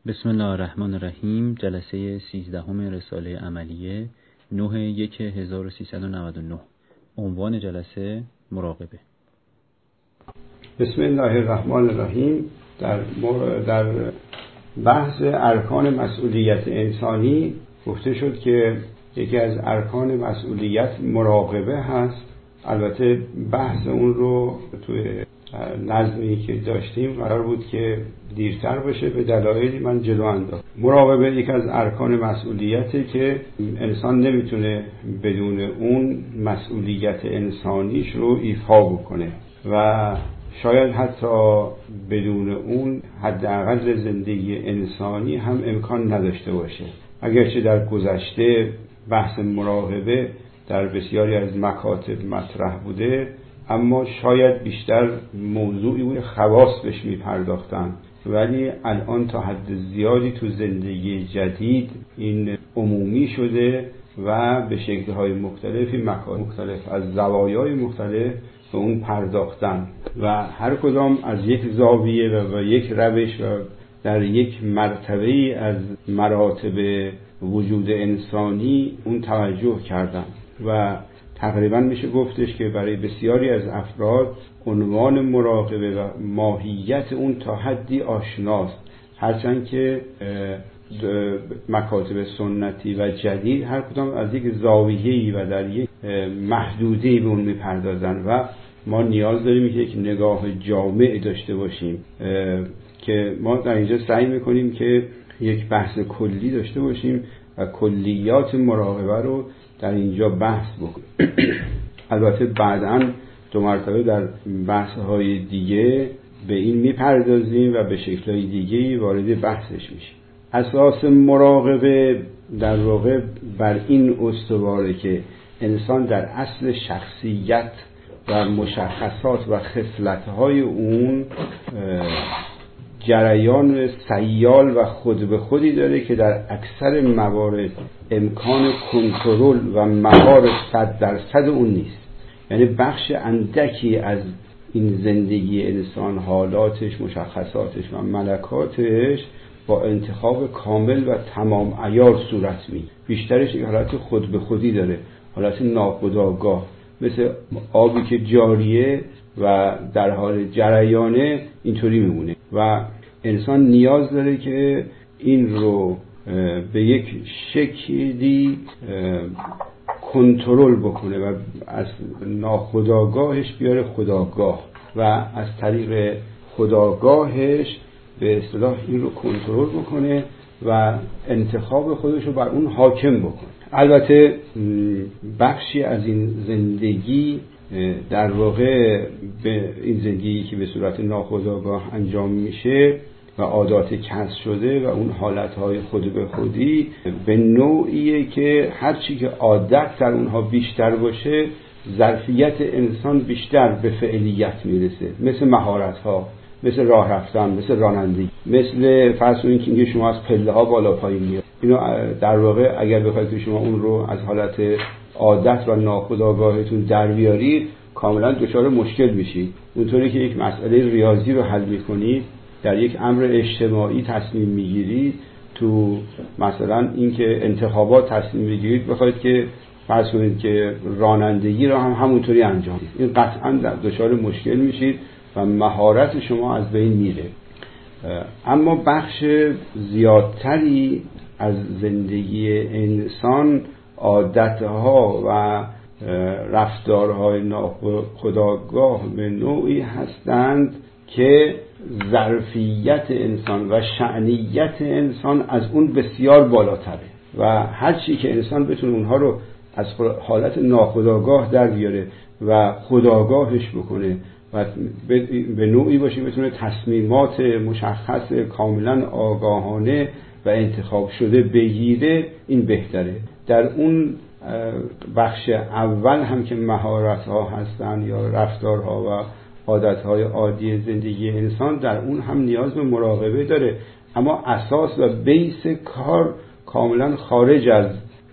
بسم الله الرحمن الرحیم. جلسه 13 رساله عملیه 9/1/1399. عنوان جلسه مراقبه. بسم الله الرحمن الرحیم. در بحث ارکان مسئولیت انسانی گفته شد که یکی از ارکان مسئولیت مراقبه هست. البته بحث اون رو توی نظمی که داشتیم قرار بود که دیرتر باشه، به دلایلی من جلو انداختم. مراقبه یک از ارکان مسئولیته که انسان نمیتونه بدون اون مسئولیت انسانیش رو ایفا بکنه و شاید حتی بدون اون حداقل زندگی انسانی هم امکان نداشته باشه. اگرچه در گذشته بحث مراقبه در بسیاری از مکاتب مطرح بوده، اما شاید بیشتر موضوعی بود خواص بهش میپرداختن، ولی الان تا حد زیادی تو زندگی جدید این عمومی شده و به شکل‌های مختلفی مکاتب مختلف از زوایای مختلف به اون پرداختن و هر کدام از یک زاویه و یک روش و در یک مرتبه‌ای از مراتب وجود انسانی اون توجه کردن و تقریبا میشه گفتش که برای بسیاری از افراد عنوان مراقبه و ماهیت اون تا حدی آشناست، هرچند که مکاتب سنتی و جدید هر کدام از یک زاویه‌ای و در یک محدوده‌ای به اون میپردازن و ما نیاز داریم که یک نگاه جامع داشته باشیم که ما در اینجا سعی میکنیم که یک بحث کلی داشته باشیم و کلیات مراقبه رو در اینجا بحث بکنیم. البته بعداً 2 مرتبه در بحث‌های دیگه به این میپردازیم و به شکل‌های دیگه‌ای وارد بحثش میشیم. اساس مراقبه در واقع بر این استواره که انسان در اصل شخصیت و مشخصات و خصلت‌های اون جریان سیال و خود به خودی داره که در اکثر موارد امکان کنترل و مهار 100% اون نیست. یعنی بخش اندکی از این زندگی انسان، حالاتش، مشخصاتش و ملکاتش با انتخاب کامل و تمام عیار صورت میگیره. بیشترش یک حالت خود به خودی داره، حالت ناخودآگاه، مثل آبی که جاریه و در حال جریانه اینطوری میمونه و انسان نیاز داره که این رو به یک شکلی کنترل بکنه و از ناخودآگاهش بیاره خودآگاه و از طریق خودآگاهش به اصطلاح این رو کنترل بکنه و انتخاب خودش رو بر اون حاکم بکنه. البته بخشی از این زندگی در واقع به این زندگی که به صورت ناخودآگاه انجام میشه و عادات کسب شده و اون حالتهای خود به خودی به نوعیه که هرچی که عادت در اونها بیشتر باشه ظرفیت انسان بیشتر به فعلیت میرسه، مثل مهارت‌ها، مثل راه رفتن، مثل رانندگی، مثل فرض کنید که شما از پله‌ها بالا پایین میاد. اینو در واقع اگر بخواید که شما اون رو از حالت عادت و ناخودآگاهتون در بیارید کاملا دچار مشکل میشید. اونطوری که یک مسئله ریاضی رو حل میکنید، در یک امر اجتماعی تصمیم میگیرید، تو مثلا اینکه انتخابات تصمیم میگیرید، بخواید که فرض کنید که رانندگی رو هم همونطوری انجام بدید، این قطعا دچار مشکل میشید و مهارت شما از بین میره. اما بخش زیادتری از زندگی انسان عادتها و رفتارهای ناخودآگاه به نوعی هستند که ظرفیت انسان و شأنیت انسان از اون بسیار بالاتره و هر چی که انسان بتونه اونها رو از حالت ناخودآگاه در بیاره و خودآگاهش بکنه و به نوعی باشه بتونه تصمیمات مشخص کاملا آگاهانه و انتخاب شده بگیره، این بهتره. در اون بخش اول هم که مهارت‌ها هستن یا رفتارها و عادت‌های عادی زندگی انسان، در اون هم نیاز به مراقبه داره، اما اساس و بیس کار کاملا خارج از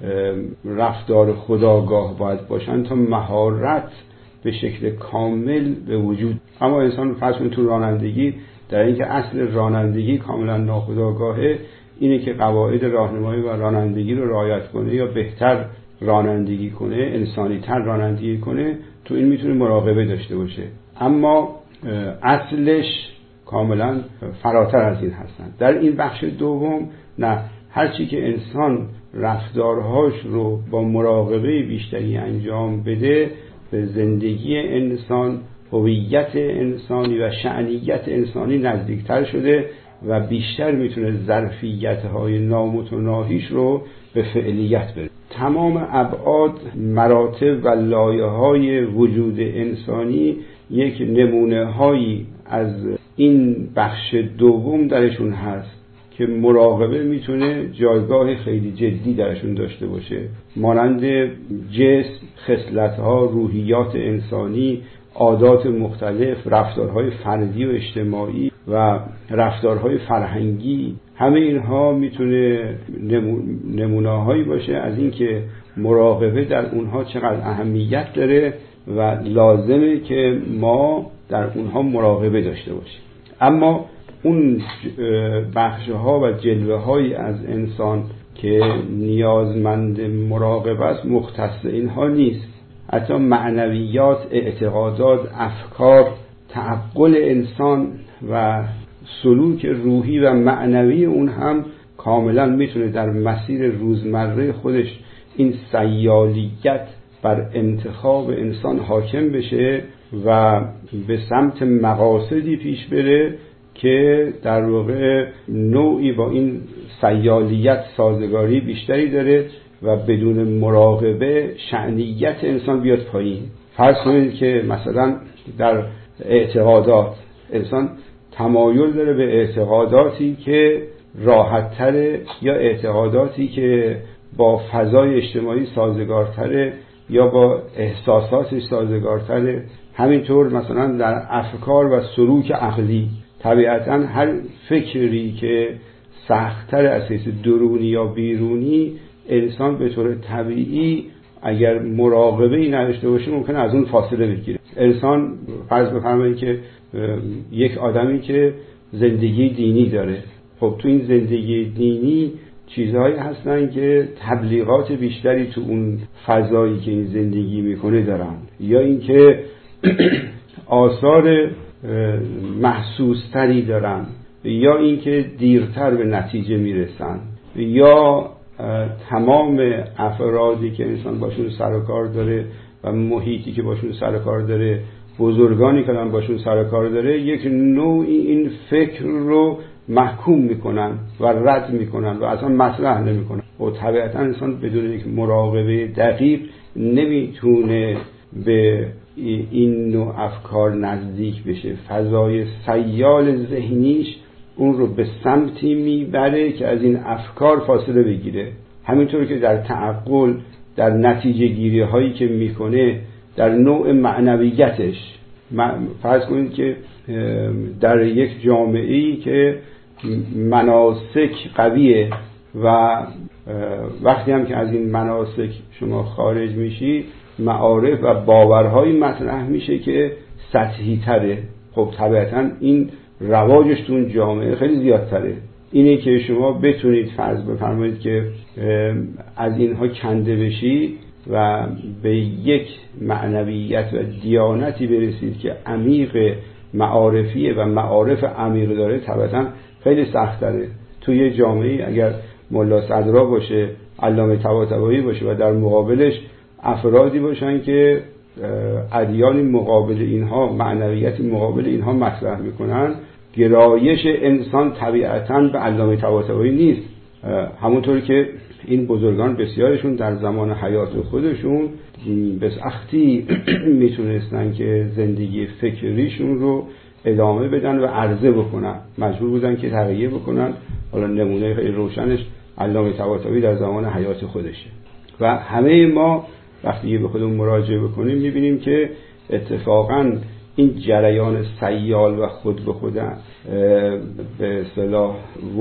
رفتار خودآگاه باید باشن تا مهارت به شکل کامل به وجود. اما انسان فرض کنید تو رانندگی در اینکه اصل رانندگی کاملا ناخودآگاهه، اینه که قواعد راهنمایی و رانندگی رو رعایت کنه یا بهتر رانندگی کنه، انسانی تر رانندگی کنه، تو این میتونه مراقبه داشته باشه. اما اصلش کاملا فراتر از این هستن. در این بخش دوم نه، هرچی که انسان رفتارهاش رو با مراقبه بیشتری انجام بده، به زندگی انسان، هویت انسانی و شأنیت انسانی نزدیکتر شده و بیشتر میتونه ظرفیت‌های نامتناهیش رو به فعلیت بره. تمام ابعاد، مراتب و لایه‌های وجود انسانی یک نمونه‌هایی از این بخش دوم درشون هست که مراقبه میتونه جایگاه خیلی جدی درشون داشته باشه، مانند جسم، خصلت‌ها، روحیات انسانی، عادات مختلف، رفتارهای فردی و اجتماعی و رفتارهای فرهنگی. همه اینها میتونه نمونه‌هایی باشه از اینکه مراقبه در اونها چقدر اهمیت داره و لازمه که ما در اونها مراقبه داشته باشیم. اما اون بخش‌ها و جلوه‌هایی از انسان که نیازمند مراقبه است مختص اینها نیست. حتی معنویات، اعتقادات، افکار، تعقل انسان و سلوک روحی و معنوی اون هم کاملا میتونه در مسیر روزمره خودش این سیالیت بر انتخاب انسان حاکم بشه و به سمت مقاصدی پیش بره که در واقع نوعی با این سیالیت سازگاری بیشتری داره و بدون مراقبه شأنیت انسان بیاد پایین. فرض کنید که مثلا در اعتقادات انسان تمایل داره به اعتقاداتی که راحت‌تره یا اعتقاداتی که با فضای اجتماعی سازگارتره یا با احساساتش سازگارتره. همینطور مثلا در افکار و سلوک عقلی طبیعتاً هر فکری که سخت‌تر از حیث درونی یا بیرونی، انسان به طور طبیعی اگر مراقبه‌ای نداشته باشه ممکنه از اون فاصله بگیره. انسان فرض بفرمایید که یک آدمی که زندگی دینی داره، خب تو این زندگی دینی چیزهایی هستن که تبلیغات بیشتری تو اون فضایی که این زندگی میکنه دارن، یا اینکه آثار محسوستری دارن، یا اینکه دیرتر به نتیجه میرسن، یا تمام افرادی که انسان باشون سر و کار داره و محیطی که باشون سر و کار داره، بزرگانی که باشون سر و کار داره، یک نوعی این فکر رو محکوم میکنن و رد میکنن و اصلا مطرح نمیکنن. و طبیعتا انسان بدون یک مراقبه دقیق نمیتونه به این نوع افکار نزدیک بشه. فضای سیال ذهنیش اون رو به سمتی میبره که از این افکار فاصله بگیره. همینطور که در تعقل، در نتیجه گیری هایی که میکنه، در نوع معنویتش، فرض کنید که در یک جامعه‌ای که مناسک قویه و وقتی هم که از این مناسک شما خارج میشی، معارف و باورهایی مطرح میشه که سطحی تره. خب طبیعتا این رواجش تو اون جامعه خیلی زیادتره. اینه که شما بتونید فرض بفرمایید که از اینها کنده بشید و به یک معنویت و دیانتی برسید که عمیق معارفیه و معارف عمیق داره، طبعا خیلی سخت‌تره. توی جامعه اگر ملا صدرا باشه، علامه طباطبایی باشه و در مقابلش افرادی باشن که ادیانی مقابل اینها، معنویتی مقابل اینها مطرح میکنن، گرایش انسان طبیعتاً به علامه طباطبایی نیست. همونطور که این بزرگان بسیارشون در زمان حیات خودشون به سختی میتونستن که زندگی فکریشون رو ادامه بدن و عرضه بکنن، مجبور بودن که تغییر بکنن. حالا نمونه خیلی روشنش علامه طباطبایی در زمان حیات خودشه و همه ما وقتی به خودمون مراجعه بکنیم میبینیم که اتفاقاً این جریان سیال و خود به خود به اصطلاح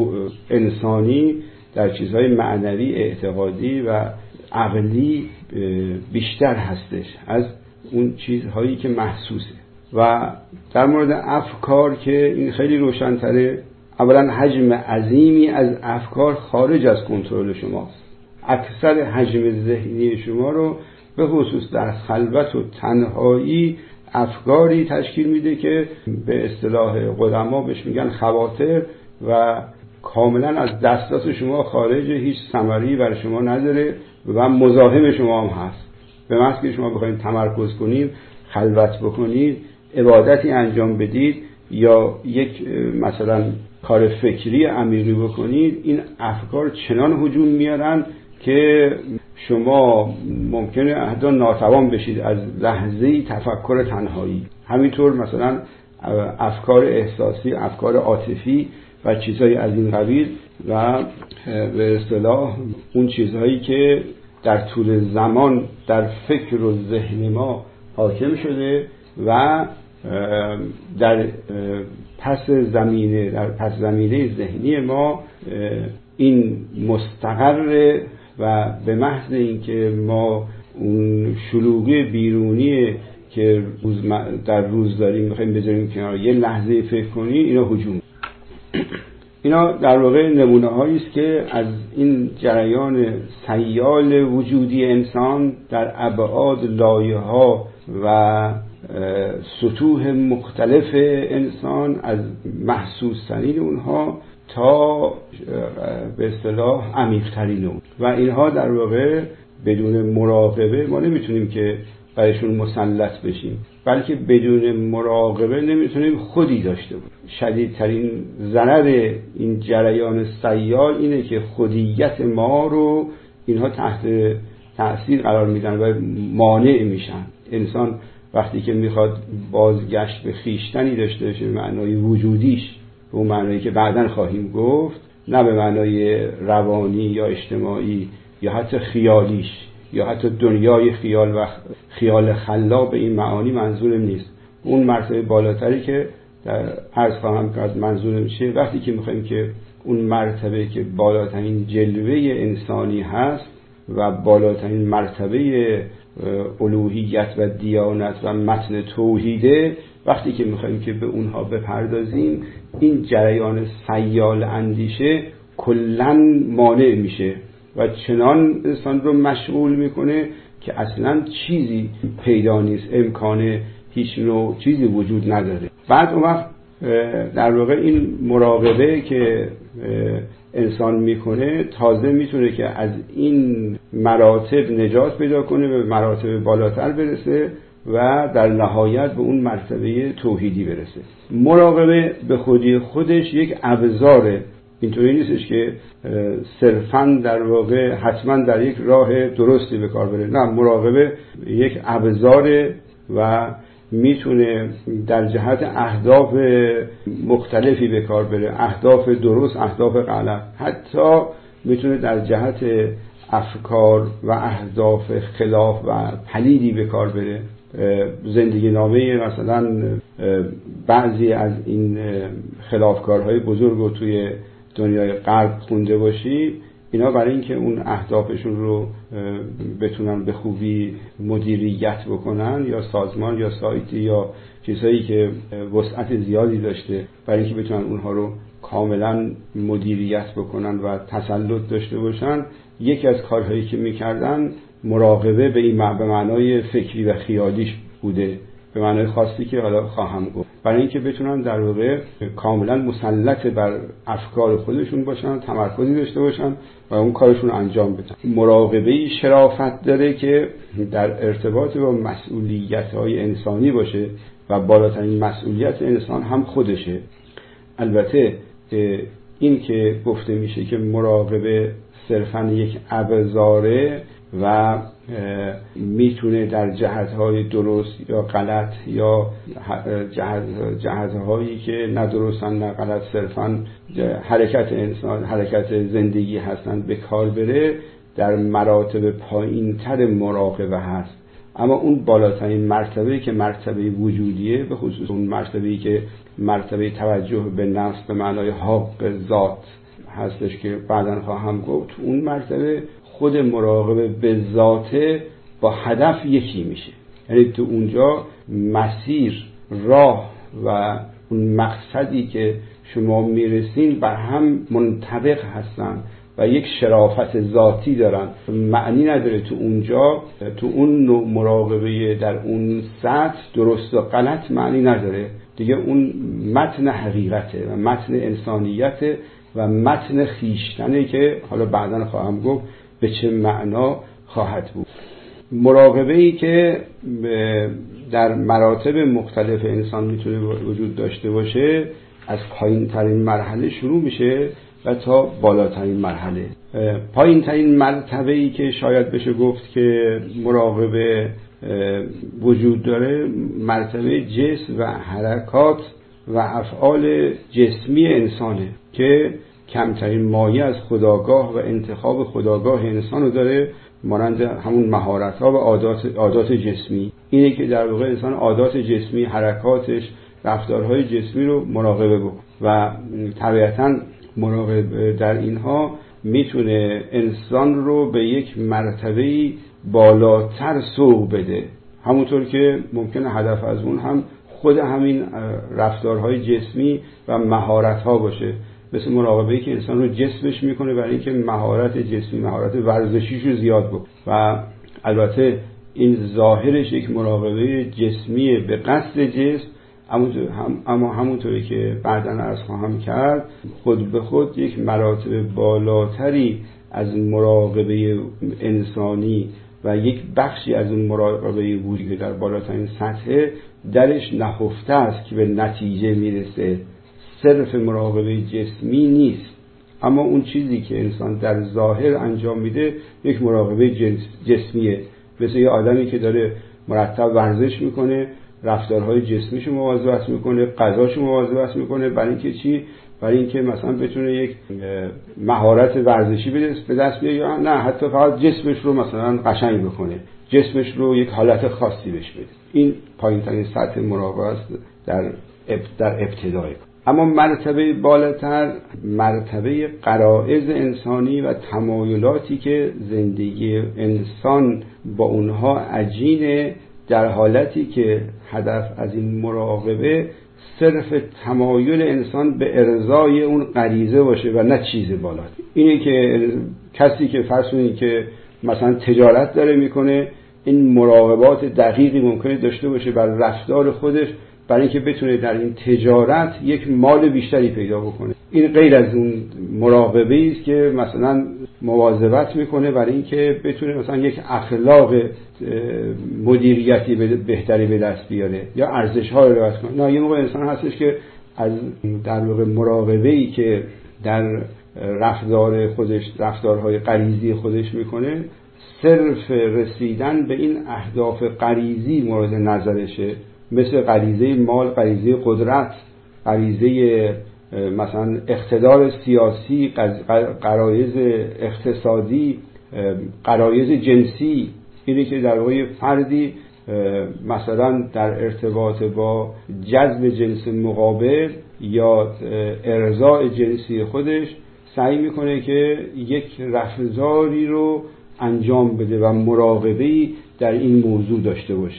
انسانی در چیزهای معنوی، اعتقادی و عقلی بیشتر هستش از اون چیزهایی که محسوسه. و در مورد افکار که این خیلی روشن‌تره. اولا حجم عظیمی از افکار خارج از کنترل شماست. اکثر حجم ذهنی شما رو به خصوص در خلوت و تنهایی افکاری تشکیل میده که به اصطلاح قدما بهش میگن خواطر و کاملا از دسترس شما خارج، هیچ ثمری برای شما نداره و مزاحم شما هم هست. به محض که شما بخواید تمرکز کنید، خلوت بکنید، عبادتی انجام بدید یا یک مثلا کار فکری عمیقی بکنید، این افکار چنان هجوم میارن که شما ممکنه حتی ناتوان بشید از لحظه‌ای تفکر تنهایی. همینطور مثلا افکار احساسی، افکار عاطفی و چیزهای از این قبیل و به اصطلاح اون چیزهایی که در طول زمان در فکر و ذهن ما حاکم شده و در پس زمینه ذهنی ما این مستقر و به محض اینکه ما اون شلوغی بیرونی که در روز داریم میخوایم بذاریم کنار، یه لحظه فکر کنی، اینا هجوم. اینا در واقع نمونه هایی است که از این جریان سیال وجودی انسان در ابعاد لایه‌ها و سطوح مختلف انسان، از محسوس ترین اونها تا به اصطلاح عمیق ترین اون، و اینها در واقع بدون مراقبه ما نمیتونیم که برایشون مسلط بشیم، بلکه بدون مراقبه نمیتونیم خودی داشته باشیم. شدیدترین ضرر این جریان سیال اینه که خودیت ما رو اینها تحت تأثیر قرار میدن و مانع میشن. انسان وقتی که میخواد بازگشت به خویشتنی داشته باشه، به معنای وجودیش، به اون معنایی که بعداً خواهیم گفت، نه به معنای روانی یا اجتماعی یا حتی خیالیش یا حتی دنیای خیال و خیال خلا، به این معانی منظورم نیست. اون مرتبه بالاتری که در عرض خواهم کرد منظورم چیه، وقتی که میخوایم که اون مرتبه که بالاترین جلوه انسانی هست و بالاترین مرتبه الوهیت و دیانت و متن توحیده، وقتی که میخوایم که به اونها بپردازیم، این جریان سیال اندیشه کلاً مانع میشه و چنان انسان رو مشغول میکنه که اصلاً چیزی پیدا نیست، امکان هیچ نوع چیزی وجود نداره. بعد اون وقت در واقع این مراقبه که انسان میکنه تازه میتونه که از این مراتب نجات پیدا کنه، به مراتب بالاتر برسه و در نهایت به اون مرتبه توحیدی برسه. مراقبه به خودی خودش یک ابزاره، اینطوری نیستش که صرفاً در واقع حتما در یک راه درستی به کار بره. نه، مراقبه یک ابزاره و میتونه در جهت اهداف مختلفی به کار بره، اهداف درست، اهداف غلط، حتی میتونه در جهت افکار و اهداف خلاف و پلیدی به کار بره. زندگی نامه مثلا بعضی از این خلافکارهای بزرگ رو توی دنیای غرب خونده باشی، اینا برای اینکه اون اهدافشون رو بتونن به خوبی مدیریت بکنن، یا سازمان یا سایتی یا چیزهایی که وسعت زیادی داشته، برای اینکه بتونن اونها رو کاملا مدیریت بکنن و تسلط داشته باشن، یکی از کارهایی که میکردن مراقبه به این به معنای فکری و خیالیش بوده، به معنای خاصی که حالا خواهم گفت، برای اینکه بتونن در واقع کاملا مسلط بر افکار خودشون باشن، تمرکزی داشته باشن و اون کارشون انجام بدن. مراقبه شرافت داره که در ارتباط با مسئولیت‌های انسانی باشه و بالاترین مسئولیت انسان هم خودشه. البته این که گفته میشه که مراقبه صرفاً یک ابزاره و میتونه در جهت‌های درست یا غلط یا جهت‌هایی که نه درستن نه غلط، صرفاً حرکت انسان، حرکت زندگی هستن، به کار بره، در مراتب پایین‌تر مراقبه هست. اما اون بالاترین مرتبه که مرتبه وجودیه، به خصوص اون مرتبه‌ای که مرتبه توجه به نفس به معنای حق ذات هستش که بعداً خواهم گفت، اون مرتبه خود مراقبه به ذاته با هدف یکی میشه. یعنی تو اونجا مسیر راه و اون مقصدی که شما میرسین بر هم منطبق هستن و یک شرافت ذاتی دارن. معنی نداره تو اونجا، تو اون نوع مراقبه در اون سطح درست و غلط معنی نداره دیگه. اون متن حقیقته و متن انسانیته و متن خیشتنه که حالا بعداً خواهم گفت به چه معنا خواهد بود. مراقبه‌ای که در مراتب مختلف انسان میتونه وجود داشته باشه از پایین ترین مرحله شروع میشه و تا بالاترین مرحله. پایین ترین مرتبه‌ای که شاید بشه گفت که مراقبه وجود داره مرتبه جسم و حرکات و افعال جسمی انسانه که کمترین مایه از خودآگاه و انتخاب خودآگاه انسانو داره، مانند همون مهارت‌ها و عادات جسمی. اینه که در واقع انسان عادات جسمی، حرکاتش، رفتارهای جسمی رو مراقبه بکنه و طبیعتاً مراقبه در اینها میتونه انسان رو به یک مرتبه‌ای بالاتر سوق بده. همونطور که ممکنه هدف از اون هم خود همین رفتارهای جسمی و مهارت‌ها باشه، مثل مراقبه‌ای که انسان رو جسمش میکنه برای اینکه مهارت جسمی، مهارت ورزشیش رو زیاد بکنه. و البته این ظاهرش یک مراقبه جسمی به قصد جسم، اما همونطوری که بعداً عرض خواهم کرد خود به خود یک مراتب بالاتری از مراقبه انسانی و یک بخشی از اون مراقبه وجودی در بالاترین سطح درش نهفته است که به نتیجه میرسه. صرف مراقبه جسمی نیست، اما اون چیزی که انسان در ظاهر انجام میده یک مراقبه جسمیه. مثل یه آدمی که داره مرتب ورزش میکنه، رفتارهای جسمیشو مواظبت میکنه، غذاشو مواظبت میکنه، برای اینکه چی؟ برای اینکه مثلا بتونه یک مهارت ورزشی به دست بیاره، یا نه حتی فقط جسمش رو مثلا قشنگ بکنه، جسمش رو یک حالت خاصی بهش بده. این پایین‌ترین سطح مراقبه است در ابتدای. اما مرتبه بالاتر مرتبه غرایز انسانی و تمایلاتی که زندگی انسان با اونها عجینه، در حالتی که هدف از این مراقبه صرف تمایل انسان به ارضای اون غریزه باشه و نه چیز بالاتر. اینه که کسی که فرض کنید که مثلا تجارت داره میکنه، این مراقبات دقیقی ممکنه داشته باشه بر رفتار خودش برای اینکه بتونه در این تجارت یک مال بیشتری پیدا بکنه. این غیر از اون مراقبه است که مثلا مواظبت میکنه برای اینکه بتونه مثلا یک اخلاق مدیریتی بهتری به دست بیاره یا ارزش‌ها رو رعایت کنه. نه، یه موقع انسان هستش که از در واقع مراقبه‌ای که در رفتار خودش، رفتارهای غریزی خودش میکنه، صرف رسیدن به این اهداف غریزی مورد نظرشه، مثل غریزه مال، غریزه قدرت، غریزه مثلا اقتدار سیاسی، غرایز اقتصادی، غرایز جنسی. اینه که در واقع فردی مثلا در ارتباط با جذب جنس مقابل یا ارضاء جنسی خودش سعی میکنه که یک رفتاری رو انجام بده و مراقبه‌ای در این موضوع داشته باشه.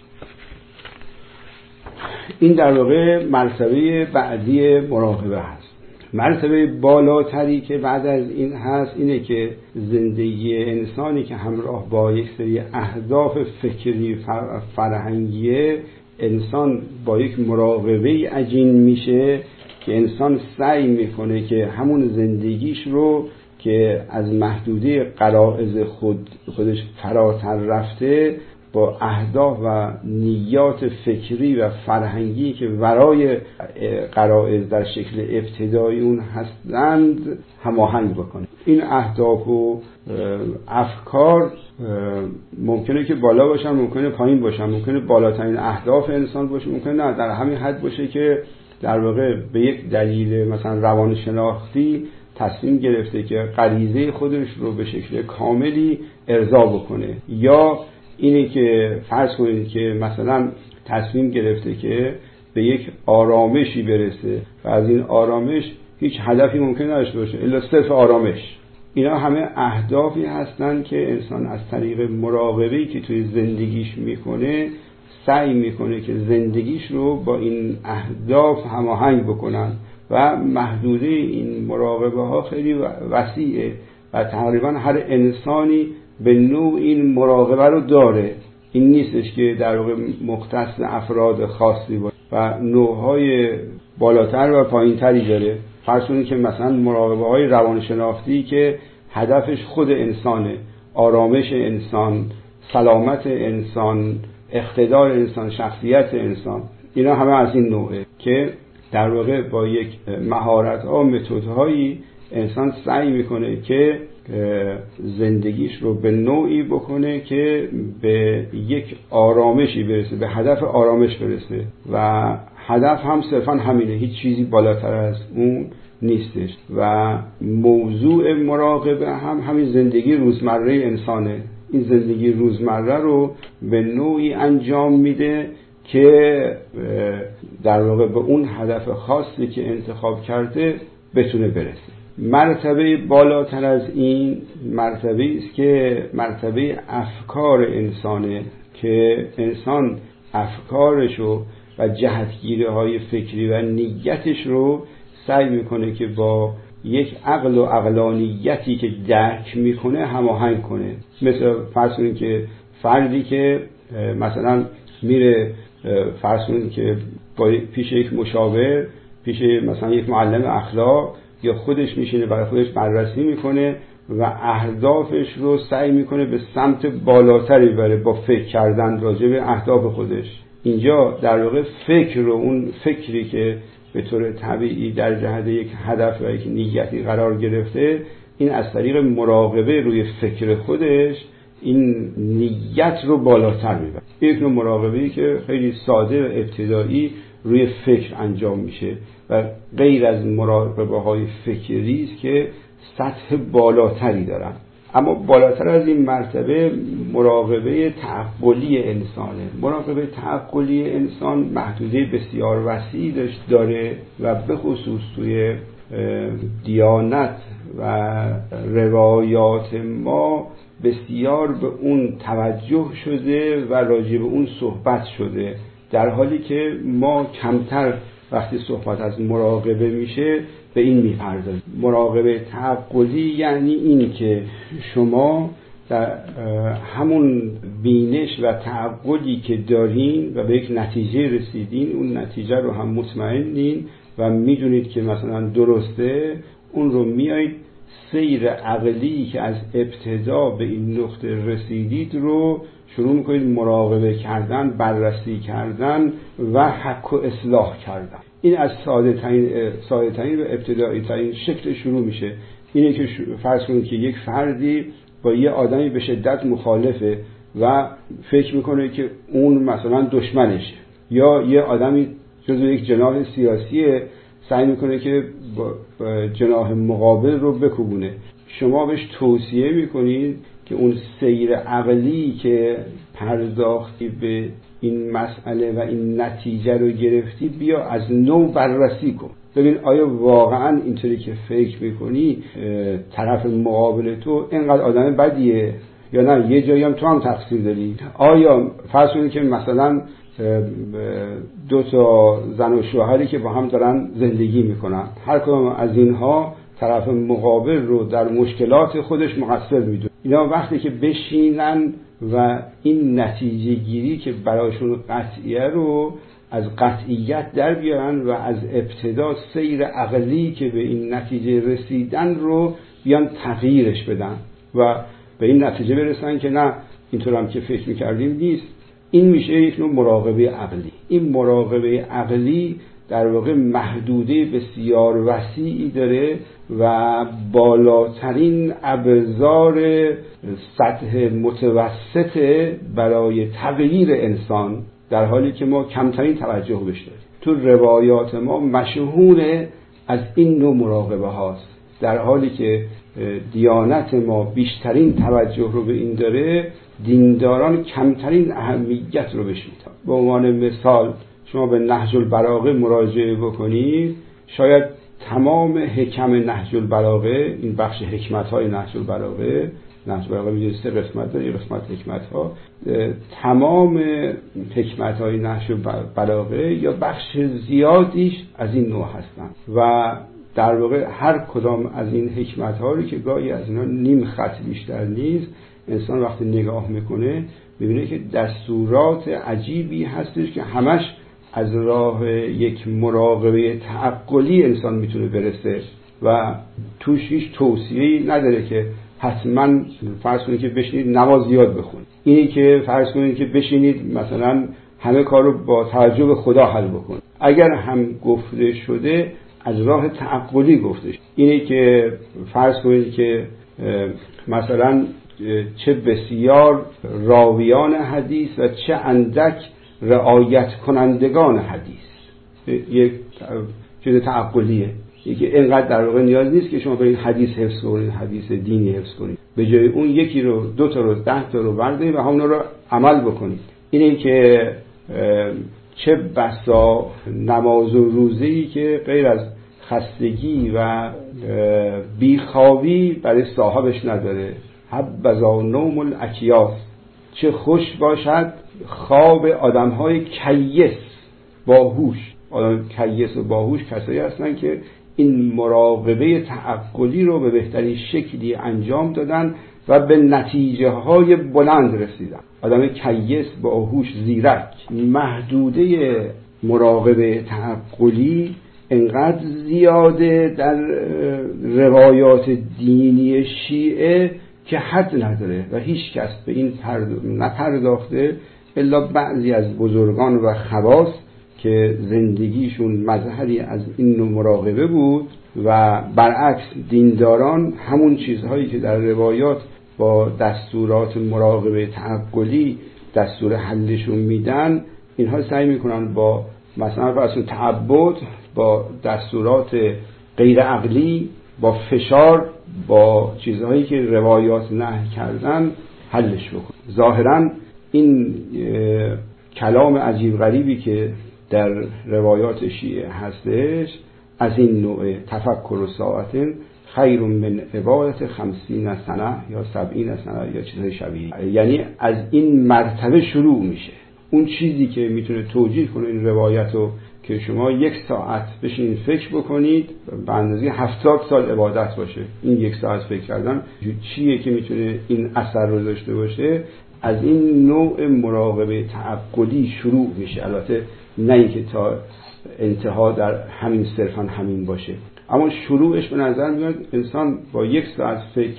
این در واقع مرتبه بعدی مراقبه هست. مرتبه بالاتری که بعد از این هست اینه که زندگی انسانی که همراه با یک سری اهداف فکری فرهنگیه، انسان با یک مراقبه عجین میشه که انسان سعی میکنه که همون زندگیش رو که از محدوده غرایز خودش فراتر رفته، با اهداف و نیات فکری و فرهنگی که ورای غرایز در شکل ابتدایی اون هستند هماهنگ بکنه. این اهداف و افکار ممکنه که بالا باشن، ممکنه پایین باشن، ممکنه بالاترین اهداف انسان باشه، ممکنه نه در همین حد باشه که در واقع به یک دلیل مثلا روانشناختی تصمیم گرفته که غریزه خودش رو به شکل کاملی ارضا بکنه، یا اینه که فرض کنید که مثلا تصمیم گرفته که به یک آرامشی برسه و از این آرامش هیچ هدفی ممکن نداشته باشه الا صرف آرامش. اینا همه اهدافی هستن که انسان از طریق مراقبه‌ای که توی زندگیش میکنه سعی میکنه که زندگیش رو با این اهداف هماهنگ بکنن و محدوده این مراقبه ها خیلی وسیعه و تقریبا هر انسانی به نوع این مراقبه رو داره. این نیستش که در واقع مختص افراد خاصی باشه و نوعهای بالاتر و پایینتری داره. فرض کنید که مثلا مراقبه های روانشناختی که هدفش خود انسانه، آرامش انسان، سلامت انسان، اقتدار انسان، شخصیت انسان، اینا همه از این نوعه که در واقع با یک مهارت‌ها و متدهایی انسان سعی میکنه که زندگیش رو به نوعی بکنه که به یک آرامشی برسه، به هدف آرامش برسه و هدف هم صرفا همینه، هیچ چیزی بالاتر از اون نیستش. و موضوع مراقبه هم همین زندگی روزمره انسانه. این زندگی روزمره رو به نوعی انجام میده که در واقع به اون هدف خاصی که انتخاب کرده بتونه برسه. مرتبه بالاتر از این مرتبه است که مرتبه افکار انسانه که انسان افکارشو و جهتگیری‌های فکری و نیتش رو سعی میکنه که با یک عقل و عقلانیتی که درک میکنه هماهنگ کنه. مثل فرض کنید که فردی که مثلا میره فرض کنید که پیش یک مشاور، پیش مثلا یک معلم اخلاق یا خودش میشینه برای خودش بررسی میکنه و اهدافش رو سعی میکنه به سمت بالاتری ببره با فکر کردن راجع به اهداف خودش. اینجا در واقع فکر رو، اون فکری که به طور طبیعی در جهت یک هدف و یک نیتی قرار گرفته، این از طریق مراقبه روی فکر خودش این نیت رو بالاتر میبره. یک نوع مراقبه‌ای که خیلی ساده و ابتدایی روی فکر انجام میشه و غیر از مراقبه‌های فکری است که سطح بالاتری دارن. اما بالاتر از این مرتبه مراقبه تعقلی انسانه. مراقبه تعقلی انسان محدوده بسیار وسیعی داره و به خصوص توی دیانت و روایات ما بسیار به اون توجه شده و راجع به اون صحبت شده، در حالی که ما کمتر وقتی صحبت از مراقبه میشه به این میپردازیم. مراقبه تعقلی یعنی این که شما در همون بینش و تعقلی که دارین و به یک نتیجه رسیدین، اون نتیجه رو هم مطمئنین و میدونید که مثلا درسته، اون رو میایید سیر عقلی که از ابتدا به این نقطه رسیدید رو شروع میکنید مراقبه کردن، بررسی کردن و حق و اصلاح کردن. این از ساده ترین و ابتدایی ترین شکل شروع میشه. اینه که فرض کنید که یک فردی با یه آدمی به شدت مخالفه و فکر میکنه که اون مثلا دشمنشه، یا یه آدمی جزو یک جناح سیاسیه سعی میکنه که جناح مقابل رو بکوبونه. شما بهش توصیه میکنید که اون سیر عقلی که پرداختی به این مسئله و این نتیجه رو گرفتی، بیا از نو بررسی کن، ببین آیا واقعا اینطوری که فکر میکنی طرف مقابل تو اینقدر آدم بدیه یا نه یه جایی هم تو هم تقصیر داری. آیا فرض کنید که مثلا دو تا زن و شوهری که با هم دارن زندگی میکنن، هر کدوم از اینها طرف مقابل رو در مشکلات خودش مقصر میدونه. اینا وقتی که بشینن و این نتیجه گیری که برایشون قطعیه رو از قطعیت در بیارن و از ابتدا سیر عقلی که به این نتیجه رسیدن رو بیان تغییرش بدن و به این نتیجه برسن که نه اینطور هم که فکر میکردیم نیست. این میشه یک نوع مراقبه عقلی. این مراقبه عقلی در واقع محدوده بسیار وسیعی داره و بالاترین ابزار سطح متوسط برای تغییر انسان، در حالی که ما کمترین توجه بهش داریم. تو روایات ما مشهور از این نوع مراقبه هاست، در حالی که دیانت ما بیشترین توجه رو به این داره، دینداران کمترین اهمیت رو بهش میدن. به عنوان مثال شما به نهج البلاغه مراجعه بکنید، شاید تمام حکم نهج البلاغه، این بخش حکمت‌های نهج البلاغه، نهج البلاغه می‌دونید 3 قسمت داره. قسمت حکمت‌ها، تمام حکمت‌های نهج البلاغه یا بخش زیادیش از این نوع هستن و در واقع هر کدام از این حکمت‌ها رو که گاهی از اینا نیم خط بیشتر نیست، انسان وقتی نگاه میکنه میبینه که دستورات عجیبی هستش که همش از راه یک مراقبه تعقلی انسان میتونه برسه و توش هیچ توصیه‌ای نداره که حتما فرض کنید که بشینید نماز یاد بخونید، اینی که فرض کنید که بشینید مثلا همه کار رو با توجه به خدا حل بکنید. اگر هم گفته شده از راه تعقلی گفته شده، اینی که فرض کنید که مثلا چه بسیار راویان حدیث و چه اندک رعایت کنندگان حدیث، یک چیز تعقلیه. یکی اینقدر در واقع نیاز نیست که شما برید حدیث حفظ کنید، حدیث دینی حفظ کنید، به جای اون یکی رو 2 تا رو 10 تا رو بردارید و همون رو عمل بکنید. اینه که چه بسا نماز و روزه‌ای که غیر از خستگی و بیخوابی برای صاحبش نداره. حبذا نوم الاکیاس، چه خوش باشد خواب آدم‌های کیس باهوش. آدم کیس و باهوش کسایی هستن که این مراقبه تعقلی رو به بهترین شکلی انجام دادن و به نتیجه های بلند رسیدن. آدم کیس باهوش زیرک. محدوده مراقبه تعقلی انقدر زیاده در روایات دینی شیعه که حد نداره و هیچ کس به این نپرداخته الا بعضی از بزرگان و خواص که زندگیشون مظهری از این نوع مراقبه بود و برعکس دینداران همون چیزهایی که در روایات با دستورات مراقبه تعقلی دستور حلشون میدن، اینها سعی میکنن با مثلا فرض تعبد با دستورات غیر عقلی، با فشار، با چیزهایی که روایات نهی کردن حلش بکن. ظاهرا این کلام عجیب غریبی که در روایات شیعه هستش از این نوع تفکر و ساعت خیر من عبادت 50 سنه یا 70 سنه یا چیزهای شبیه، یعنی از این مرتبه شروع میشه. اون چیزی که میتونه توجیه کنه این روایت رو که شما 1 ساعت بشینید فکر بکنید به اندازه 70 سال عبادت باشه، این 1 ساعت فکر کردن چیه که میتونه این اثر رو داشته باشه؟ از این نوع مراقبه تعقلی شروع میشه. البته نه اینکه تا انتها در همین صرفا همین باشه، اما شروعش به نظر میاد انسان با 1 ساعت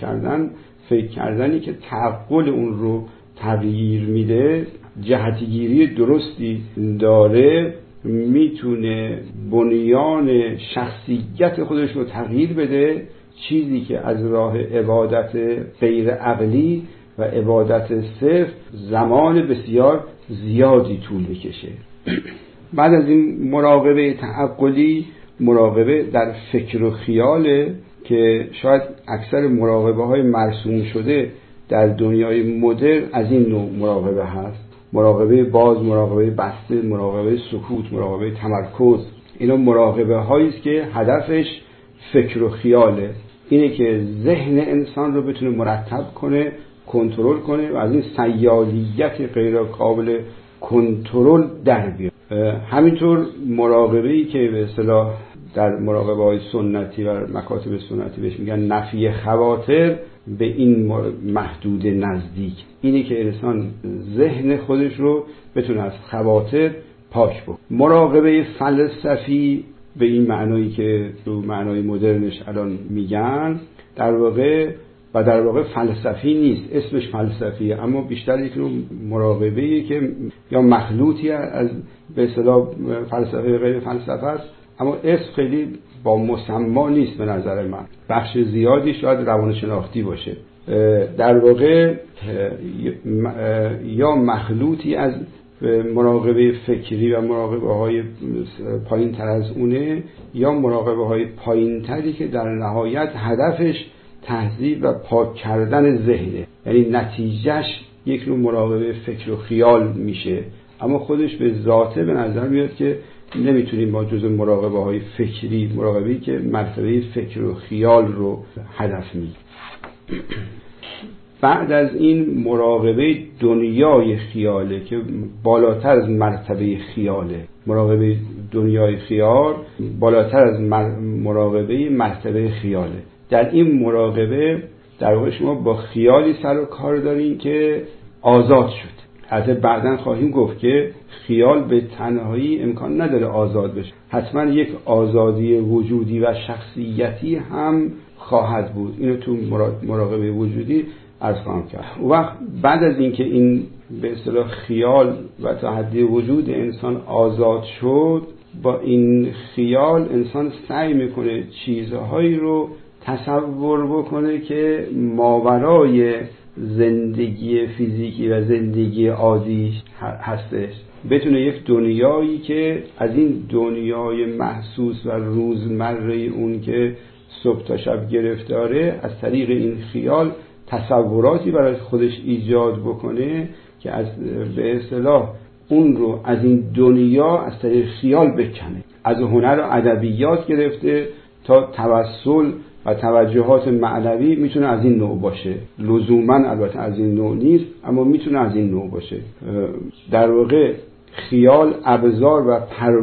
فکر کردنی که تعقل اون رو تغییر میده، جهتگیری درستی داره، میتونه بنیان شخصیت خودش رو تغییر بده، چیزی که از راه عبادت غیر عقلی و عبادت صرف زمان بسیار زیادی طول بکشه. بعد از این مراقبه تعقلی، مراقبه در فکر و خیاله که شاید اکثر مراقبه های مرسوم شده در دنیای مدرن از این نوع مراقبه هست. مراقبه باز، مراقبه بسته، مراقبه سکوت، مراقبه تمرکز. اینا مراقبه هایی است که هدفش فکر و خیاله، اینه که ذهن انسان رو بتونه مرتب کنه، کنترل کنه و از این سیالیت غیر قابل کنترل در بیاره. همینطور مراقبه‌ای که به اصطلاح در مراقبه‌های سنتی و مکاتب سنتی بهش میگن نفی خواطر، به این محدود نزدیک، اینه که انسان ذهن خودش رو بتونه از خواطر پاک بکنه. مراقبه فلسفی به این معنایی که تو معنای مدرنش الان میگن در واقع فلسفی نیست، اسمش فلسفیه، اما بیشتر یک نوع مراقبه‌ای که یا مخلوطی از به اصطلاح فلسفه غیر فلسفه است، اما اسم خیلی با مسما نیست به نظر من. بخش زیادی شاید روانشناختی باشه. در واقع یا مخلوطی از مراقبه فکری و مراقبه های پایین تر از اونه، یا مراقبه های پایین تری که در نهایت هدفش تهذیب و پاک کردن ذهنه، یعنی نتیجهش یک نوع مراقبه فکر و خیال میشه، اما خودش به ذاته به نظر میاد که نمیتونیم با جزء مراقبه های فکری، مراقبه‌ای که مرتبه فکر و خیال رو هدف میگیره. بعد از این مراقبه دنیای خیاله که بالاتر از مرتبه خیاله. مراقبه دنیای خیال بالاتر از مراقبه مرتبه خیاله. در این مراقبه در واقع شما با خیالی سر و کار دارین که آزاد شد. حتی بعداً خواهیم گفت که خیال به تنهایی امکان نداره آزاد بشه، حتما یک آزادی وجودی و شخصیتی هم خواهد بود. اینو تو مراقبه وجودی عرض خواهم کرد. و بعد از اینکه این به اصطلاح خیال و تا حدی وجود انسان آزاد شد، با این خیال انسان سعی میکنه چیزهایی رو تصور بکنه که ماورای زندگی فیزیکی و زندگی عادی هستش. بتونه یک دنیایی که از این دنیای محسوس و روزمره اون که صبح تا شب گرفتاره، از طریق این خیال تصوراتی برای خودش ایجاد بکنه که از به اصطلاح اون رو از این دنیا از طریق خیال بکنه. از هنر و ادبیات گرفته تا توسل و توجهات معنوی میتونه از این نوع باشه. لزوما البته از این نوع نیست، اما میتونه از این نوع باشه. در واقع خیال ابزار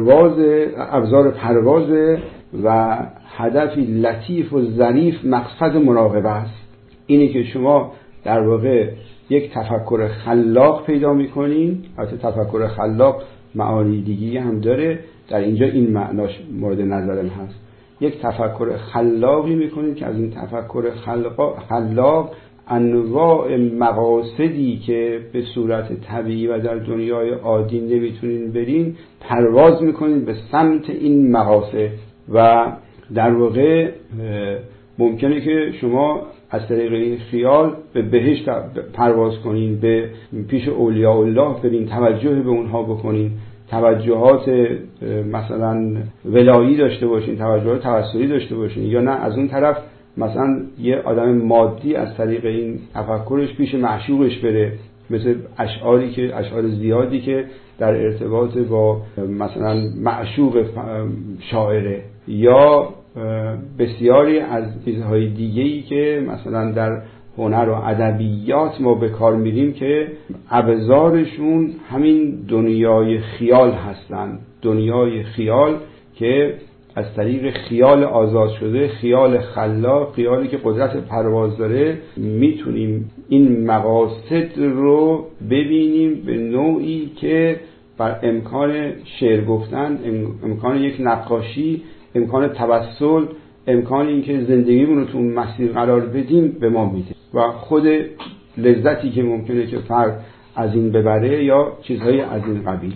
پرواز و هدفی لطیف و ظریف مقصد مراقبه است. اینی که شما در واقع یک تفکر خلاق پیدا میکنین. البته تفکر خلاق معانی دیگی هم داره، در اینجا این معناش مورد نظرم هست. یک تفکر خلاقی میکنید که از این تفکر خلاق انواع مقاصدی که به صورت طبیعی و در دنیای عادی نمیتونین برین، پرواز میکنید به سمت این مقاصد. و در واقع ممکنه که شما از طریق این خیال به بهشت پرواز کنین، به پیش اولیاء الله برین، توجه به اونها بکنین، توجهات مثلا ولایی داشته باشین، توجهات توسلی داشته باشین، یا نه از اون طرف مثلا یه آدم مادی از طریق این تفکرش پیش معشوقش بره، مثل اشعار زیادی که در ارتباط با مثلا معشوق شاعره، یا بسیاری از چیزهای دیگه‌ای که مثلا در هنر و ادبیات ما به کار میریم که ابزارشون همین دنیای خیال هستن. دنیای خیال که از طریق خیال آزاد شده، خیال خلاق، خیالی که قدرت پرواز داره، میتونیم این مقاصد رو ببینیم به نوعی که بر امکان شعر گفتن، امکان یک نقاشی، امکان توسل، امکان اینکه زندگیمون رو تو اون مسیر قرار بدیم به ما میده. و خود لذتی که ممکنه که فرد از این ببره یا چیزهای از این قبیل.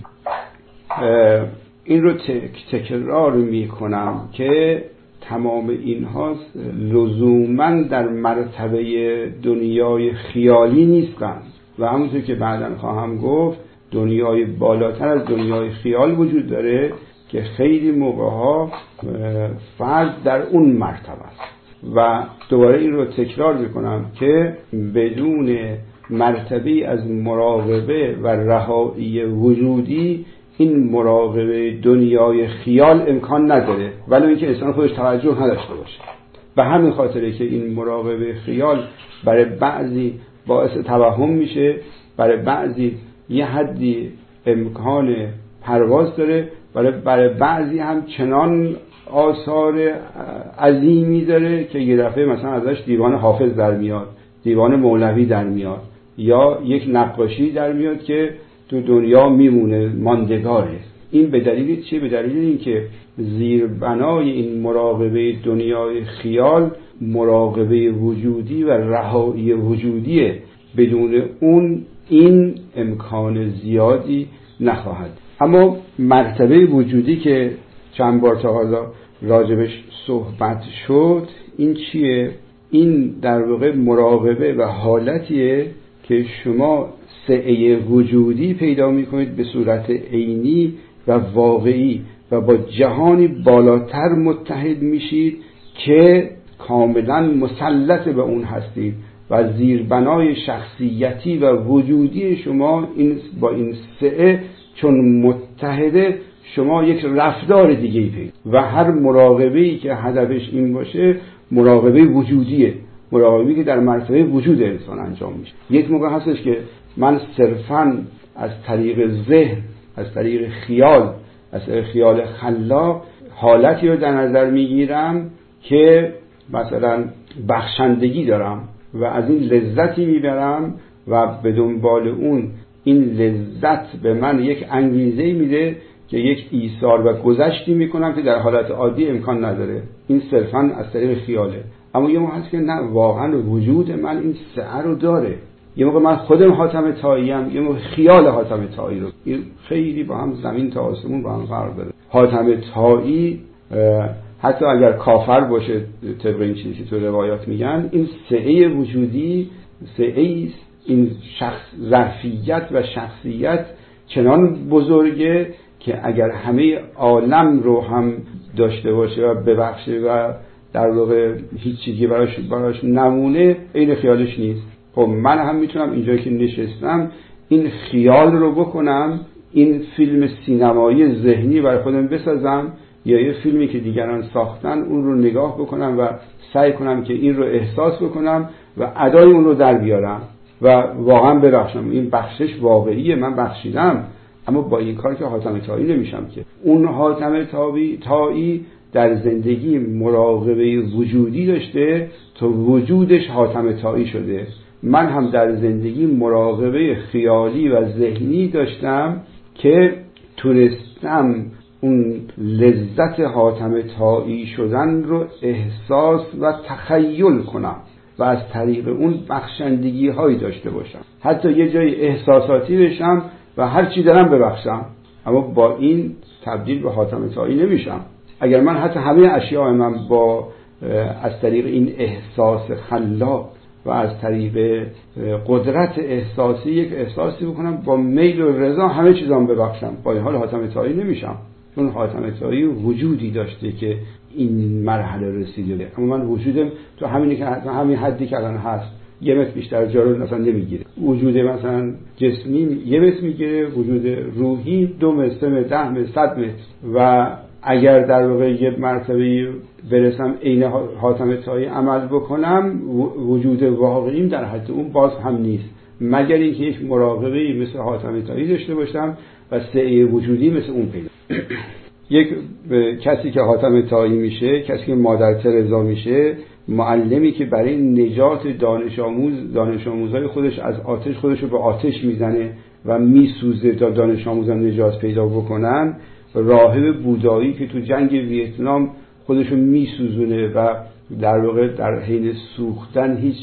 این رو تکرار میکنم که تمام اینها لزوما در مرتبه دنیای خیالی نیستند و همونطور که بعداً خواهم گفت دنیای بالاتر از دنیای خیال وجود داره که خیلی موقعها فرد در اون مرتبه است. و دوباره این رو تکرار میکنم که بدون مرتبه از مراقبه و رهایی وجودی این مراقبه دنیای خیال امکان نداره، ولی اینکه انسان خودش توجه نداشته باشه. به همین خاطره که این مراقبه خیال برای بعضی باعث توهم میشه، برای بعضی یه حدی امکان پرواز داره، برای بعضی هم چنان آثار عظیمی داره که یه دفعه مثلا ازش دیوان حافظ در میاد، دیوان مولوی در میاد، یا یک نقاشی در میاد که تو دنیا میمونه، ماندگاره. این به دلیل چیه؟ به دلیل اینکه زیربنای این مراقبه دنیای خیال مراقبه وجودی و رهایی وجودیه. بدون اون این امکان زیادی نخواهد. اما مرتبه وجودی که چند بار تا حالا راجبش صحبت شد، این چیه؟ این در واقع مراقبه و حالتیه که شما سعی وجودی پیدا میکنید به صورت عینی و واقعی و با جهانی بالاتر متحد میشید که کاملا مسلط به اون هستید و زیربنای شخصیتی و وجودی شما با این سعی چون متحده شما یک رفتار دیگه پیدا. و هر مراقبه‌ای که هدفش این باشه مراقبه وجودیه مراقبه‌ای که در مرتبه وجود انسان انجام میشه. یک موقع هستش که من صرفاً از طریق ذهن، از طریق خیال، از طریق خیال خلاق حالتی رو در نظر میگیرم که مثلا بخشندگی دارم و از این لذتی میبرم و به دنبال اون این لذت به من یک انگیزه میده که یک ایثار و گذشتی میکنم که در حالت عادی امکان نداره. این صرفاً از طریق خیاله. اما یه موقع هست که نه، واقعا وجود من این سعه رو داره. یه موقع من خودم حاتم طاییم، یه موقع خیال حاتم طایی رو. این خیلی با هم زمین تا آسمون با هم فرق داره. حاتم طایی حتی اگر کافر باشه طبق این چیزی که تو روایات میگن، این سعه وجودی، سعه است، این ظرفیت و شخصیت چنان بزرگه که اگر همه عالم رو هم داشته باشه و ببخشه و در واقع هیچ چیزی براش نمونه، این خیالش نیست. خب من هم میتونم اینجایی که نشستم این خیال رو بکنم، این فیلم سینمایی ذهنی برای خودم بسازم یا یه فیلمی که دیگران ساختن اون رو نگاه بکنم و سعی کنم که این رو احساس بکنم و ادای اون رو در بیارم و واقعا ببخشم. این بخشش واقعیه، من بخشیدم، اما با این کار که حاتم طایی نمیشم که. اون حاتم طایی در زندگی مراقبه وجودی داشته تا وجودش حاتم طایی شده. من هم در زندگی مراقبه خیالی و ذهنی داشتم که تونستم اون لذت حاتم طایی شدن رو احساس و تخیل کنم و از طریق اون بخشندگی هایی داشته باشم، حتی یه جای احساساتی بشم و هر چی دارم ببخشم، اما با این تبدیل به حاتم طایی نمیشم. اگر من حتی همه اشیاء من با از طریق این احساس خلاق و از طریق قدرت احساسی یک احساسی بکنم با میل و رضا همه چیزام ببخشم، با این حال حاتم طایی نمیشم. چون حاتم طایی وجودی داشته که این مرحله رسیده، اما من وجودم تو همین حدی که الان هست 1 متر بیشتر جا رو مثلا نمیگیره. وجود مثلا جسمی 1 متر میگیره، وجود روحی 2 متر، 3 متر، 10 متر، 100 متر. و اگر در واقع یه مرتبه برسم عین حاتم طایی عمل بکنم، وجود واقعیم در حد اون باز هم نیست، مگر اینکه یک مراقبه مثل حاتم طایی داشته باشم و سعی وجودی مثل اون پیدا. یک کسی که حاتم طایی میشه، کسی که مادر ترزا میشه، معلمی که برای نجات دانش آموزای خودش از آتش خودش رو به آتش میزنه و میسوزه تا دانش آموزان نجات پیدا بکنن، راهب بودایی که تو جنگ ویتنام خودش رو میسوزونه و در واقع در حین سوختن هیچ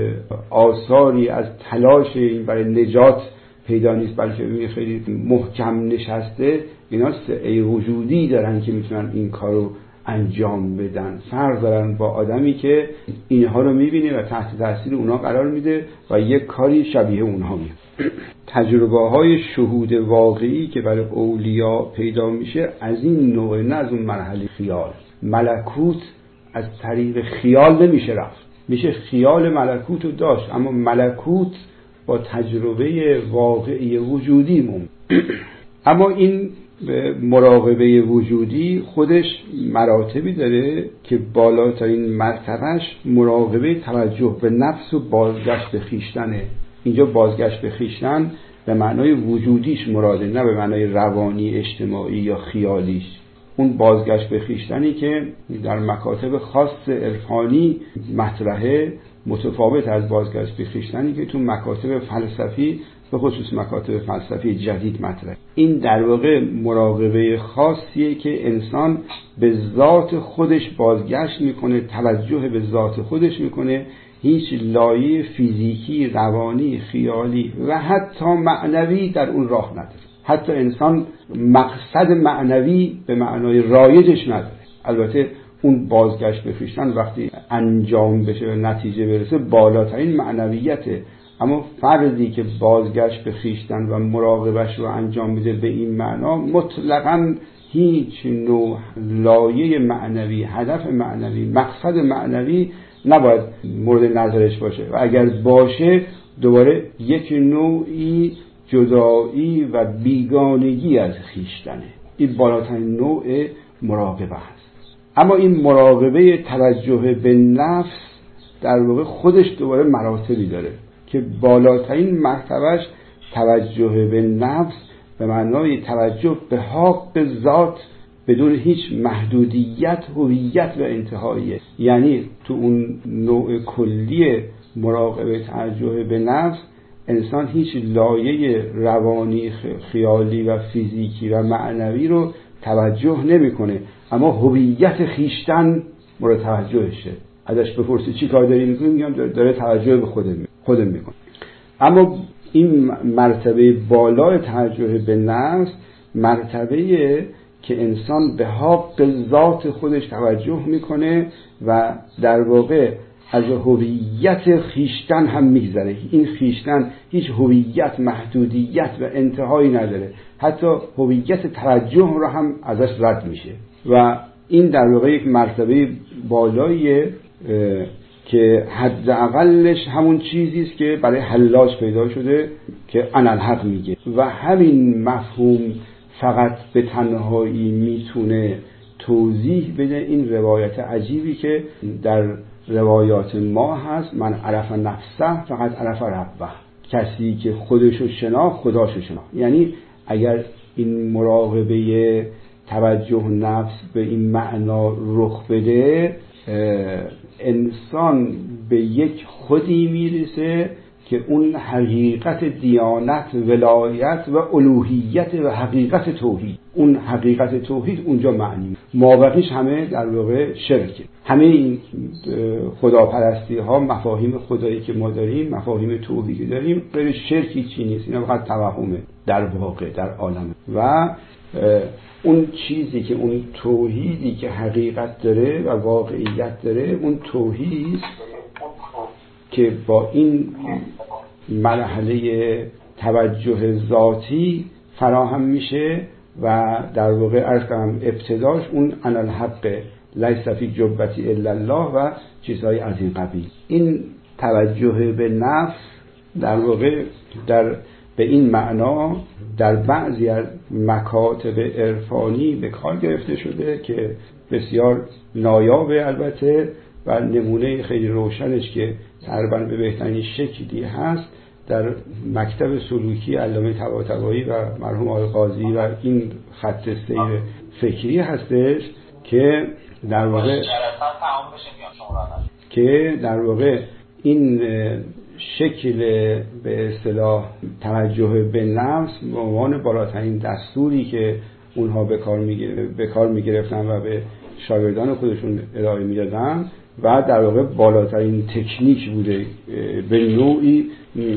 آثاری از تلاش این برای نجات پیدا نیست، بلکه خیلی محکم نشسته. اینا سعی وجودی دارن که میتونن این کارو انجام بدن. فرق دارن با آدمی که اینها رو میبینه و تحت تاثیر اونها قرار میده و یک کاری شبیه اونها میکنه. تجربه های شهود واقعی که برای اولیا پیدا میشه از این نوع، نه از اون مرحله خیال. ملکوت از طریق خیال نمیشه رفت، میشه خیال ملکوت رو داشت، اما ملکوت با تجربه واقعی وجودی ممکن. اما این مراقبه وجودی خودش مراتبی داره که بالاترین مرتبهش مراقبه توجه به نفس و بازگشت به خویشتنه. اینجا بازگشت به خویشتن به معنای وجودیش مراده، نه به معنای روانی، اجتماعی یا خیالیش. اون بازگشت به خویشتنی که در مکاتب خاص عرفانی مطرحه، متفاوت از بازگشت به خویشتنی که تو مکاتب فلسفی، به خصوص مکاتب فلسفی جدید مطرحه. این در واقع مراقبه خاصیه که انسان به ذات خودش بازگشت میکنه، توجه به ذات خودش میکنه، هیچ لایه فیزیکی، روانی، خیالی و حتی معنوی در اون راه نداره. حتی انسان مقصد معنوی به معنای رایجش نداره. البته اون بازگشت به خویشتن وقتی انجام بشه و نتیجه برسه بالاترین معنویته، اما فردی که بازگشت به خویشتن و مراقبش رو انجام میده به این معنا، مطلقاً هیچ نوع لایه معنوی، هدف معنوی، مقصد معنوی نباید مورد نظرش باشه و اگر باشه دوباره یک نوعی جدایی و بیگانگی از خویشتنه. این بالاترین نوع مراقبه هست. اما این مراقبه توجه به نفس در واقع خودش دوباره مراتبی داره که بالاترین مرتبهش توجه به نفس به معنای توجه به حق ذات بدون هیچ محدودیت، هویت و انتهاییه. یعنی تو اون نوع کلی مراقبه توجه به نفس انسان هیچ لایه روانی، خیالی و فیزیکی و معنوی رو توجه نمیکنه، اما هویت خیشتن مورد توجهشه. ازش بپرسی چی کار داری میکنی، میگم داره توجه به خودم میکنه. اما این مرتبه بالای توجه به نفس مرتبه‌ایه که انسان به حق ذات خودش توجه میکنه و در واقع از هویت خیشتن هم میگذره. این خیشتن هیچ هویت، محدودیت و انتهایی نداره، حتی هویت توجه رو هم ازش رد میشه و این در واقع یک مرتبه بالاییه که حداقلش همون چیزی است که برای حلاج پیدا شده که انالحق میگه و همین مفهوم فقط به تنهایی میتونه توضیح بده این روایت عجیبی که در روایات ما هست: من عرف نفسه فقط عرف ربه. کسی که خودشو شناخت خداشو شناخت. یعنی اگر این مراقبه توجه نفس به این معنا رخ بده، انسان به یک خودی میرسه که اون حقیقت دیانت، ولایت و الوهیت و حقیقت توحید، اون حقیقت توحید اونجا معنی، مابقیش همه در واقع شرکه. همه این خداپرستی ها، مفاهیم خدایی که ما داریم، مفاهیم توحیدی داریم، غیر شرکی چی نیست، اینا فقط توهمه در واقع در عالم. و اون چیزی که اون توحیدی که حقیقت داره و واقعیت داره، اون توحید که با این مرحله توجه ذاتی فراهم میشه و در واقع عرض کنم ابتداش اون انالحق لیس فی جبتی الا الله و چیزهای از این قبیل. این توجه به نفس در واقع به این معنا در بعضی از مکاتب عرفانی به کار گرفته شده که بسیار نایابه البته و نمونه خیلی روشنش که تقریبا به بهترین شکلی هست در مکتب سلوکی علامه طباطبایی و مرحوم آقای قاضی و این خط سیر فکری هستش که در واقع این شکل به اصطلاح توجه به نفس به عنوان بالاترین دستوری که اونها به کار میگرفتن و به شاگردان خودشون ارائه میدادن و در واقع بالاترین تکنیک بوده، به نوعی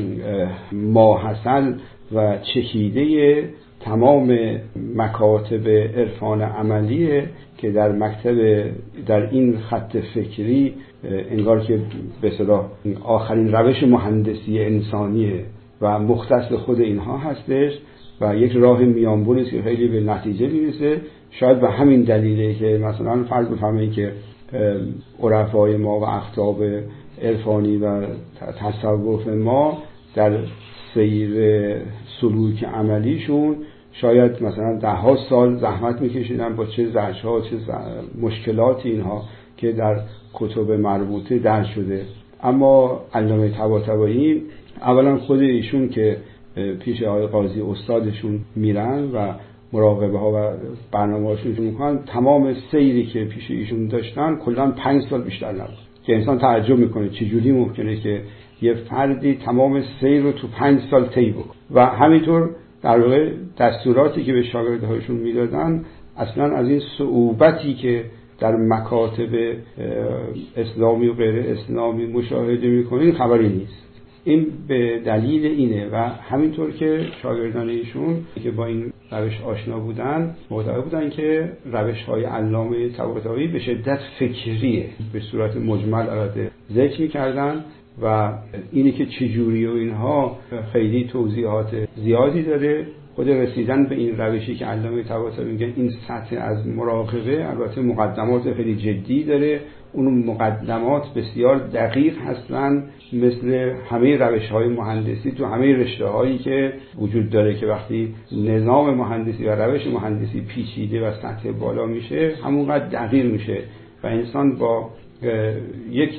ماحصل و چکیده تمام مکاتب عرفان عملیه که در مکتب در این خط فکری انگار که به اصطلاح آخرین روش مهندسی انسانیه و مختص خود اینها هستش و یک راه میانبری است که خیلی به نتیجه میرسه. شاید به همین دلیله که مثلا فرض بفرمایید که عرفای ما و اقطاب عرفانی و تصوف ما در سیر سلوک عملیشون شاید مثلا 10 سال زحمت میکشیدن با چه زجرها، چه مشکلاتی اینها که در کتب مربوطه درج شده. اما علامه طباطبایی اولا خود ایشون که پیش آقای قاضی استادشون میرن و مراقبه ها و برنامه‌هاشون میکنن، تمام سیری که پیش ایشون داشتن کلا 5 سال بیشتر نبود که انسان تعجب میکنه چجوری ممکنه که یه فردی تمام سیر رو تو 5 سال طی بکنه. و همینطور در واقع دستوراتی که به شاگردهاشون میدادن اصلا از این صعوبتی که در مکاتب اسلامی و غیر اسلامی مشاهده میکنین خبری نیست. این به دلیل اینه و همینطور که شاگردان ایشون که با این روش آشنا بودن معتقد بودن که روش‌های علامه طباطبایی به شدت فکریه، به صورت مجمل البته ذکر می‌کردن و اینی که چجوری و اینها خیلی توضیحات زیادی داره. خود رسیدن به این روشی که علامه طباطبایی میگن این سطح از مراقبه البته مقدمات خیلی جدی داره، اون مقدمات بسیار دقیق هستن، مثل همه روش‌های مهندسی تو همه رشته‌هایی که وجود داره که وقتی نظام مهندسی و روش مهندسی پیچیده و سطح بالا میشه همونقدر دقیق میشه و انسان با یک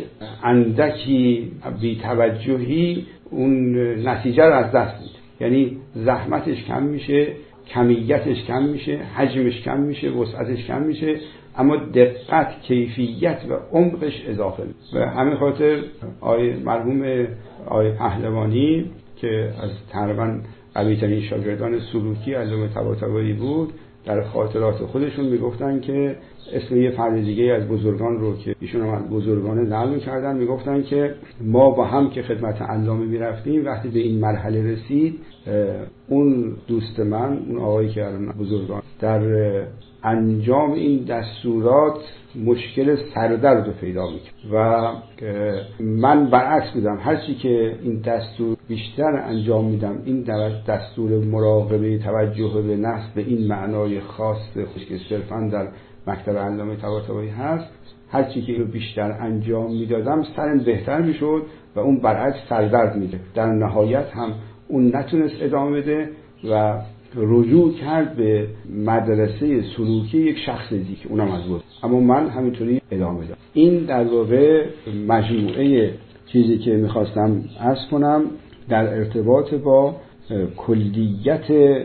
اندکی بی‌توجهی اون نتیجه رو از دست میده. یعنی زحمتش کم میشه، کمیتش کم میشه، حجمش کم میشه، وسعتش کم میشه، اما دقت، کیفیت و عمقش اضافه میشه. و همین خاطر مرحوم آقای پهلوانی که از تقریبا قوی‌ترین شاگردان سلوکی علامه طباطبایی بود، در خاطرات خودشون میگفتن که اسم یه فرد دیگه از بزرگان رو که ایشون هم از بزرگان نقل می‌کردن، میگفتن که ما با هم که خدمت علامه میرفتیم، وقتی به این مرحله رسید، اون دوست من، اون آقایی که الان بزرگان، در انجام این دستورات مشکل سردرد رو پیدا می‌کرد و من برعکس بودم. هرچی که این دستور بیشتر انجام میدم، این دستور مراقبه توجه به نفس به این معنای خاص که صرفاً در مکتب علامه طباطبایی هست، هرچی که اینو بیشتر انجام میدادم سرم بهتر میشد و اون برعکس سردرد میده. در نهایت هم اون نتونست ادامه بده و رجوع کرد به مدرسه سلوکی یک شخص دیگه، اونم از بود. اما من همینطوری ادامه دادم. این در واقع مجموعه چیزی که میخواستم عرض کنم در ارتباط با کلیت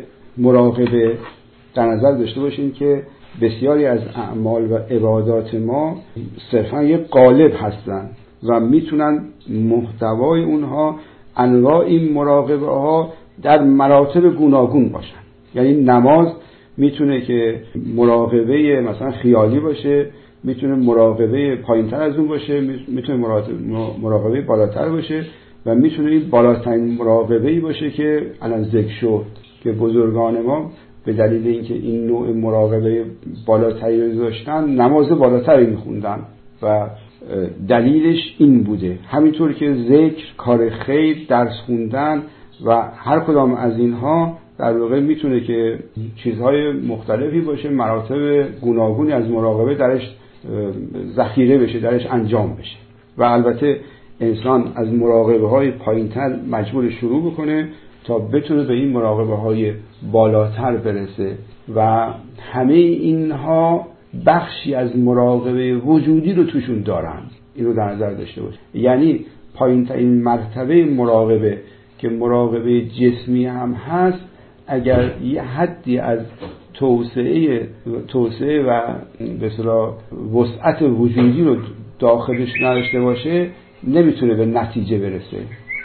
مراقبه. در نظر داشته باشیم که بسیاری از اعمال و عبادات ما صرفا یک قالب هستن و میتونن محتوای اونها انواع این مراقبه ها در مراتب گوناگون باشن. یعنی نماز میتونه که مراقبه مثلا خیالی باشه، میتونه مراقبه پایینتر از اون باشه، میتونه مراقبه بالاتر باشه و میتونه این بالاترین مراقبه‌ای باشه که الان ذکر شد که بزرگان ما به دلیل اینکه این نوع مراقبه بالاتری رو داشتن، نماز بالاتری میخوندن و دلیلش این بوده. همینطور که ذکر، کار خیر، درس خوندن و هر کدام از اینها در واقع میتونه که چیزهای مختلفی باشه، مراتب گوناگونی از مراقبه درش ذخیره بشه، درش انجام بشه و البته انسان از مراقبه های پایینتر مجبور شروع بکنه تا بتونه به این مراقبه های بالاتر برسه و همه اینها بخشی از مراقبه وجودی رو توشون دارن. اینو در نظر داشته باشه. یعنی پایینترین مرتبه مراقبه که مراقبه جسمی هم هست، اگر یه حدی از توسعه و به اصطلاح وسعت وجودی رو داخلش نداشته باشه، نمیتونه به نتیجه برسه.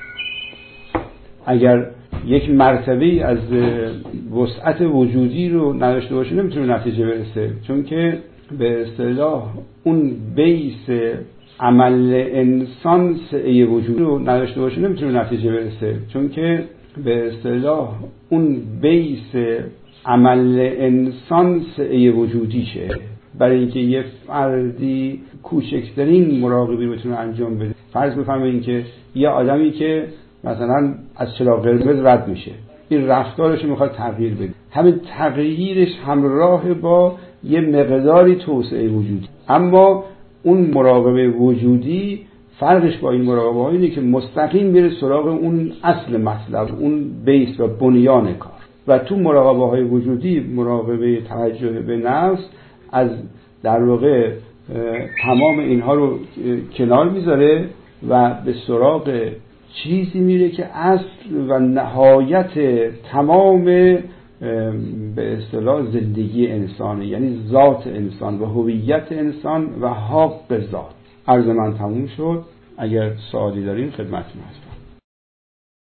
اگر یک مرتبه از وسعت وجودی رو نداشته باشه، نمیتونه به نتیجه برسه، چون که به اصطلاح اون بیس عمل انسان سعی وجودی رو نداشته باشه، نمیتونه به نتیجه برسه، چون که به اصطلاح اون بیس عمل انسان سعی وجودیشه. برای اینکه یه فردی کوچکترین مراقبی بتونه انجام بده، فرض بفرمایید که یه آدمی که مثلا از چراغ قرمز رد میشه، این رفتارش رو میخواد تغییر بده، همین تغییرش همراه با یه مقداری توسعه وجودی. اما اون مراقبه وجودی فرقش با این مراقبه ها اینه که مستقیم میره سراغ اون اصل مطلب، اون بیس و بنیان کار. و تو مراقبه های وجودی، مراقبه توجه به نفس، از در واقع تمام اینها رو کنار میذاره و به سراغ چیزی میره که اصل و نهایت تمام به اصطلاح زندگی انسانه، یعنی ذات انسان و هویت انسان و حق ذات. عرض من تموم شد. اگر سوالی دارین خدمتتون هستم.